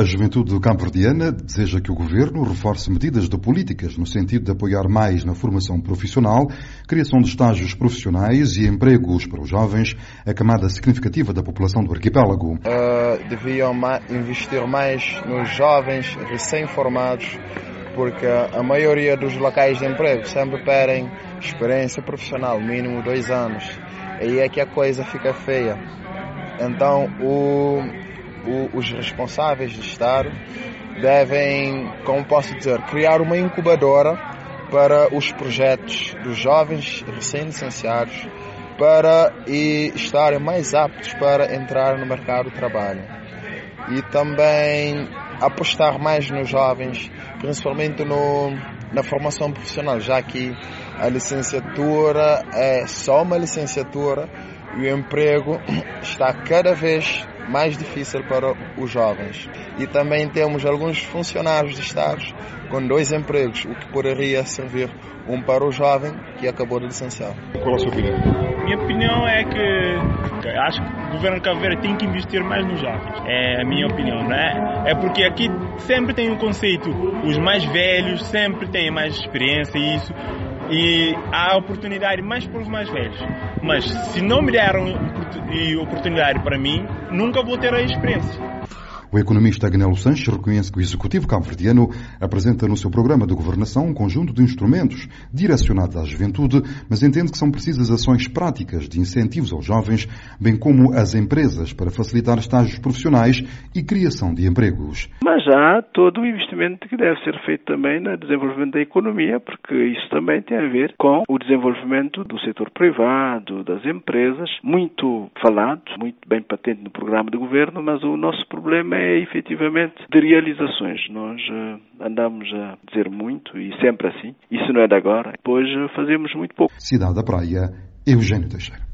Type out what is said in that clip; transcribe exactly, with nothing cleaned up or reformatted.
A juventude cabo-verdiana deseja que o Governo reforce medidas de políticas no sentido de apoiar mais na formação profissional, criação de estágios profissionais e empregos para os jovens, a camada significativa da população do arquipélago. Uh, deviam investir mais nos jovens recém-formados, porque a maioria dos locais de emprego sempre pedem experiência profissional, mínimo dois anos. Aí é que a coisa fica feia. Então, o, o, os responsáveis de Estado devem, como posso dizer, criar uma incubadora para os projetos dos jovens recém-licenciados para e estarem mais aptos para entrar no mercado de trabalho. E também apostar mais nos jovens, principalmente no, na formação profissional, já que a licenciatura é só uma licenciatura e o emprego está cada vez mais difícil para os jovens. E também temos alguns funcionários de Estado com dois empregos, o que poderia servir um para o jovem que acabou de licenciar. Qual é a sua opinião? Minha opinião é que acho que o governo de Cabo Verde tem que investir mais nos jovens. É a minha opinião, não é? É porque aqui sempre tem um conceito, os mais velhos sempre têm mais experiência e isso, e há oportunidade mais para os mais velhos. Mas se não me deram oportunidade para mim, nunca vou ter a experiência. O economista Agnello Sanches reconhece que o Executivo cabo-verdiano apresenta no seu programa de governação um conjunto de instrumentos direcionados à juventude, mas entende que são precisas ações práticas de incentivos aos jovens, bem como às empresas para facilitar estágios profissionais e criação de empregos. Mas há todo o investimento que deve ser feito também no desenvolvimento da economia, porque isso também tem a ver com o desenvolvimento do setor privado, das empresas, muito falado, muito bem patente no programa de governo, mas o nosso problema é é efetivamente de realizações. Nós uh, andamos a dizer muito e sempre assim. Isso não é de agora. Depois uh, fazemos muito pouco. Cidade da Praia, Eugênio Teixeira.